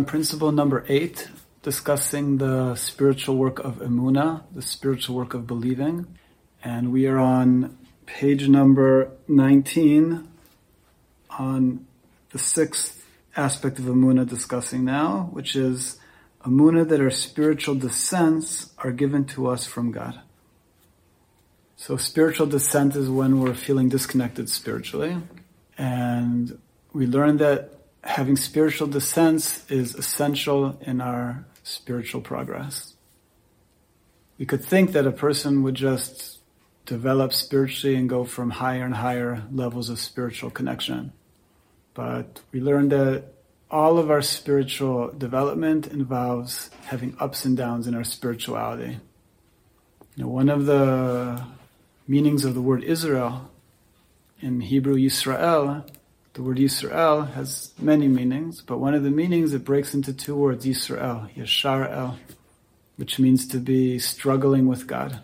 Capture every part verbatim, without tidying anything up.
on principle number eight, discussing the spiritual work of emunah, the spiritual work of believing. And we are on page number nineteen on the sixth aspect of emunah discussing now, which is emunah that our spiritual descents are given to us from God. So spiritual descent is when we're feeling disconnected spiritually. And we learned that having spiritual descents is essential in our spiritual progress. We could think that a person would just develop spiritually and go from higher and higher levels of spiritual connection. But we learned that all of our spiritual development involves having ups and downs in our spirituality. You know, one of the meanings of the word Israel, in Hebrew Yisrael, the word Yisrael has many meanings, but one of the meanings, it breaks into two words, Yisrael, Yashar El, which means to be struggling with God.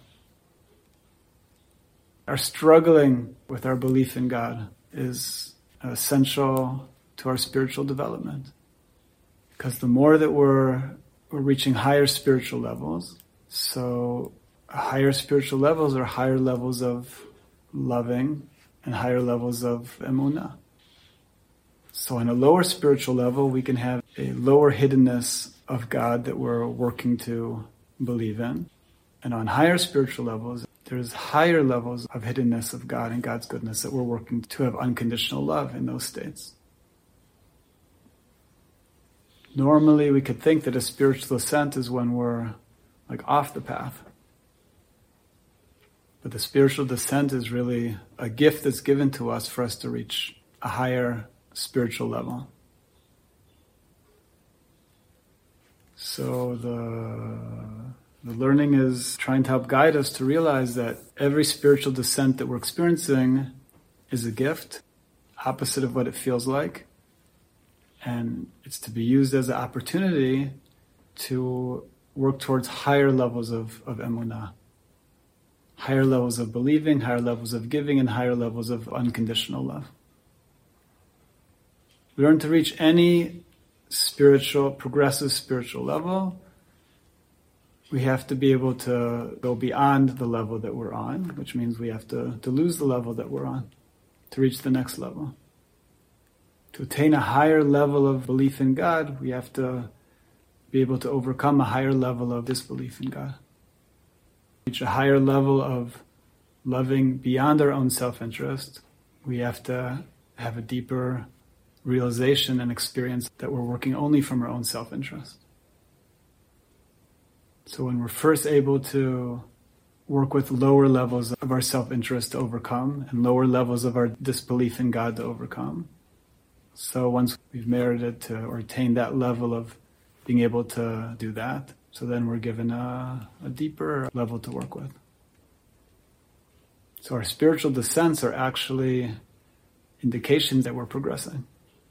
Our struggling with our belief in God is essential to our spiritual development. Because the more that we're, we're reaching higher spiritual levels, so higher spiritual levels are higher levels of loving and higher levels of emunah. So on a lower spiritual level, we can have a lower hiddenness of God that we're working to believe in. And on higher spiritual levels, there's higher levels of hiddenness of God and God's goodness that we're working to have unconditional love in those states. Normally, we could think that a spiritual ascent is when we're like off the path. But the spiritual descent is really a gift that's given to us for us to reach a higher spiritual level. So the the learning is trying to help guide us to realize that every spiritual descent that we're experiencing is a gift, opposite of what it feels like. And it's to be used as an opportunity to work towards higher levels of, of emunah, higher levels of believing, higher levels of giving, and higher levels of unconditional love. We learn to reach any spiritual, progressive spiritual level. We have to be able to go beyond the level that we're on, which means we have to, to lose the level that we're on to reach the next level. To attain a higher level of belief in God, we have to be able to overcome a higher level of disbelief in God. Reach a higher level of loving beyond our own self-interest, we have to have a deeper realization and experience that we're working only from our own self-interest. So when we're first able to work with lower levels of our self-interest to overcome and lower levels of our disbelief in God to overcome, so once we've merited to or attained that level of being able to do that, so then we're given a, a deeper level to work with. So our spiritual descents are actually indications that we're progressing.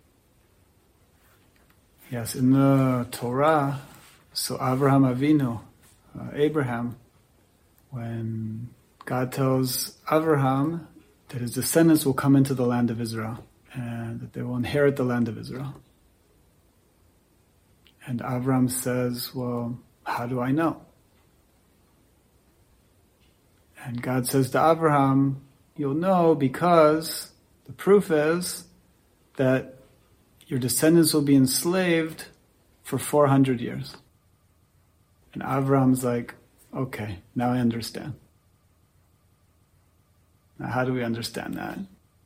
Yes, in the Torah, so Avraham Avinu, uh, Abraham, when God tells Avraham that his descendants will come into the land of Israel and that they will inherit the land of Israel. And Avraham says, well, how do I know? And God says to Avraham, you'll know because the proof is that your descendants will be enslaved for four hundred years. And Avraham's like, okay, now I understand. Now how do we understand that?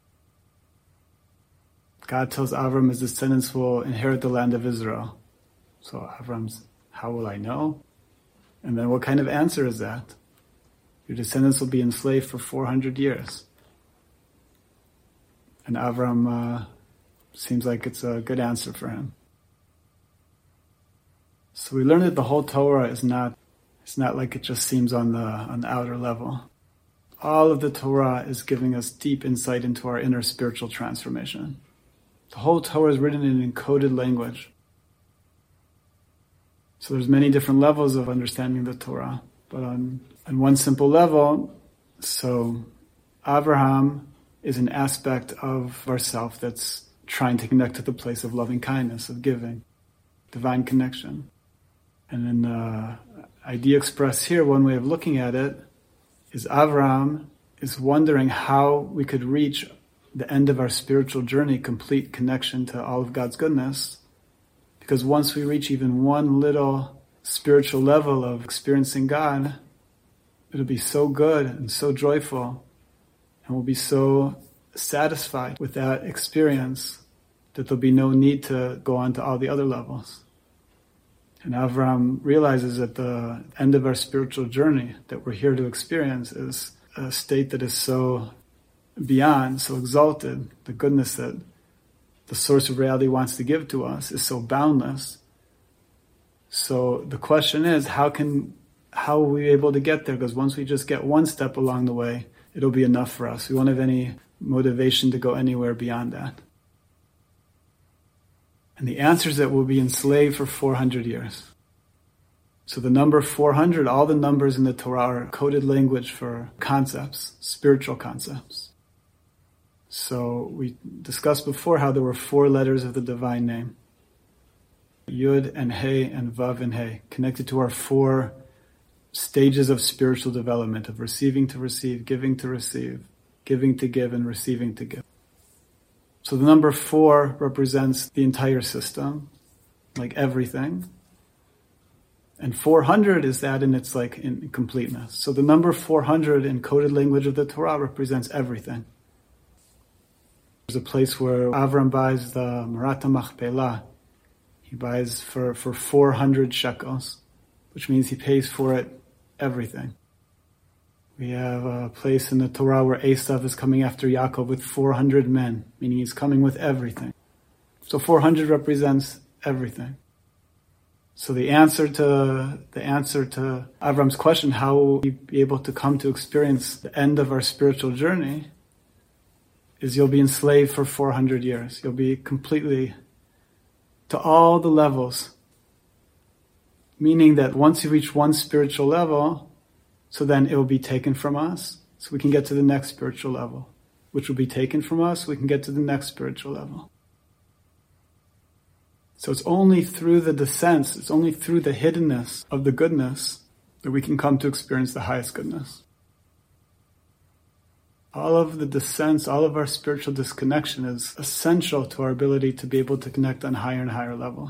God tells Avram his descendants will inherit the land of Israel. So Avram's, how will I know? And then what kind of answer is that? Your descendants will be enslaved for four hundred years. And Avram uh, seems like it's a good answer for him. So we learn that the whole Torah is not, it's not like it just seems on the, on the outer level. All of the Torah is giving us deep insight into our inner spiritual transformation. The whole Torah is written in encoded language. So there's many different levels of understanding the Torah. But on, on one simple level, so Avraham is an aspect of ourself that's trying to connect to the place of loving kindness, of giving. divine connection. And in the idea expressed here, one way of looking at it is Avram is wondering how we could reach the end of our spiritual journey, complete connection to all of God's goodness. Because once we reach even one little spiritual level of experiencing God, it'll be so good and so joyful, and we'll be so satisfied with that experience that there'll be no need to go on to all the other levels. And Avram realizes at the end of our spiritual journey that we're here to experience is a state that is so beyond, so exalted. The goodness that the source of reality wants to give to us is so boundless. So the question is, how can, how are we able to get there? Because once we just get one step along the way, it'll be enough for us. We won't have any motivation to go anywhere beyond that. And the answer is that we'll be enslaved for four hundred years. So the number four hundred, all the numbers in the Torah are coded language for concepts, spiritual concepts. So we discussed before how there were four letters of the divine name. Yud and He and Vav and He, connected to our four stages of spiritual development, of receiving to receive, giving to receive, giving to give, and receiving to give. So the number four represents the entire system, like everything. And four hundred is that in its like in completeness. So the number four hundred in coded language of the Torah represents everything. There's a place where Avram buys the Marat Machpelah. He buys for, for four hundred shekels, which means he pays for it everything. We have a place in the Torah where Esav is coming after Yaakov with four hundred men, meaning he's coming with everything. So four hundred represents everything. So the answer to the answer to Avram's question, how will we be able to come to experience the end of our spiritual journey, is you'll be enslaved for four hundred years. You'll be completely, to all the levels. Meaning that once you reach one spiritual level, so then it will be taken from us, so we can get to the next spiritual level, which will be taken from us, so we can get to the next spiritual level. So it's only through the descents, it's only through the hiddenness of the goodness that we can come to experience the highest goodness. All of the descents, all of our spiritual disconnection is essential to our ability to be able to connect on higher and higher levels.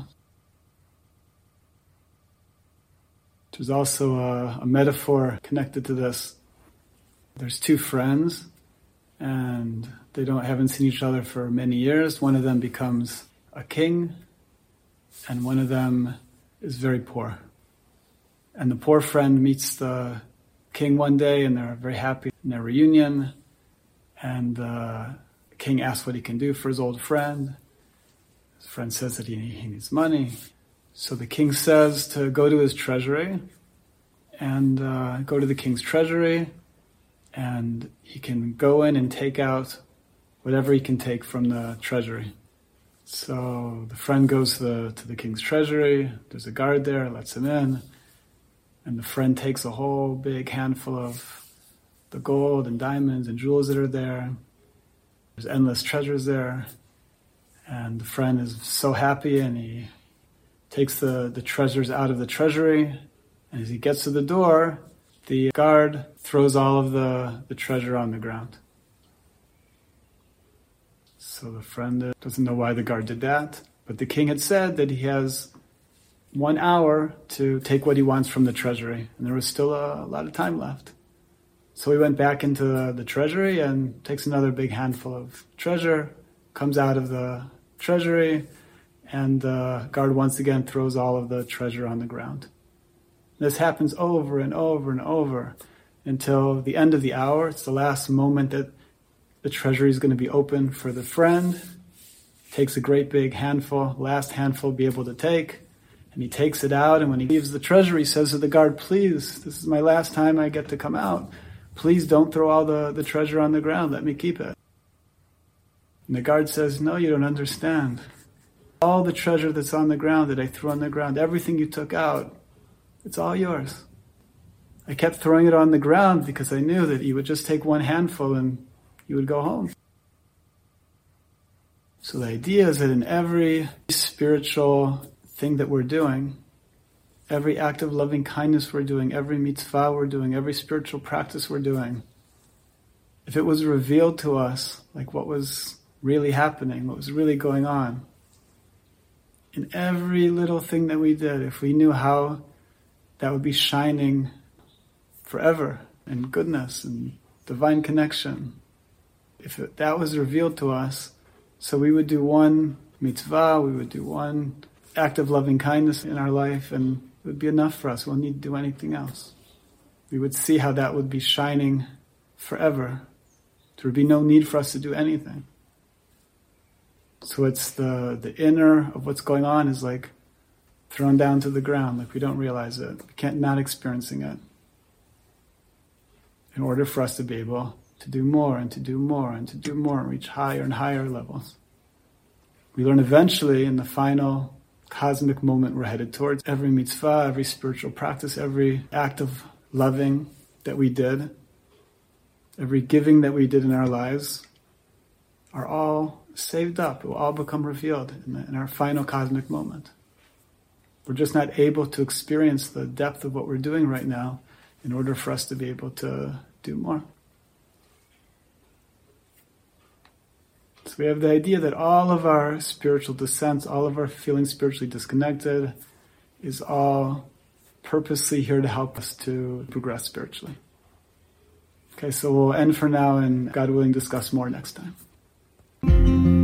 There's also a, a metaphor connected to this. There's two friends, and they don't haven't seen each other for many years. One of them becomes a king, and one of them is very poor. And the poor friend meets the king one day, and they're very happy in their reunion. And uh, the king asks what he can do for his old friend. His friend says that he, he needs money. So the king says to go to his treasury and uh, go to the king's treasury, and he can go in and take out whatever he can take from the treasury. So the friend goes to the, to the king's treasury. There's a guard there, lets him in, and the friend takes a whole big handful of the gold and diamonds and jewels that are there. There's endless treasures there, and the friend is so happy, and he takes the, the treasures out of the treasury, and as he gets to the door, the guard throws all of the, the treasure on the ground. So the friend doesn't know why the guard did that, but the king had said that he has one hour to take what he wants from the treasury, and there was still a, a lot of time left. So he went back into the, the treasury and takes another big handful of treasure, comes out of the treasury, and the guard once again throws all of the treasure on the ground. This happens over and over and over until the end of the hour. It's the last moment that the treasury is going to be open for the friend. Takes a great big handful, last handful be able to take, and he takes it out, and when he leaves the treasury, he says to the guard, "Please, this is my last time I get to come out. Please don't throw all the, the treasure on the ground. Let me keep it." And the guard says, "No, you don't understand. All the treasure that's on the ground that I threw on the ground, everything you took out, it's all yours. I kept throwing it on the ground because I knew that you would just take one handful and you would go home." So the idea is that in every spiritual thing that we're doing, every act of loving kindness we're doing, every mitzvah we're doing, every spiritual practice we're doing, if it was revealed to us, like what was really happening, what was really going on, in every little thing that we did, if we knew how that would be shining forever in goodness and divine connection, if it, that was revealed to us, so we would do one mitzvah, we would do one act of loving kindness in our life, and it would be enough for us. We won't need to do anything else. We would see how that would be shining forever. There would be no need for us to do anything. So it's the, the inner of what's going on is like thrown down to the ground, like we don't realize it. We can't not experiencing it. In order for us to be able to do more and to do more and to do more and reach higher and higher levels. We learn eventually in the final cosmic moment we're headed towards, every mitzvah, every spiritual practice, every act of loving that we did, every giving that we did in our lives are all saved up. It will all become revealed in, the, in our final cosmic moment. We're just not able to experience the depth of what we're doing right now in order for us to be able to do more. So we have the idea that all of our spiritual descents, all of our feeling spiritually disconnected, is all purposely here to help us to progress spiritually. Okay, so we'll end for now and God willing discuss more next time.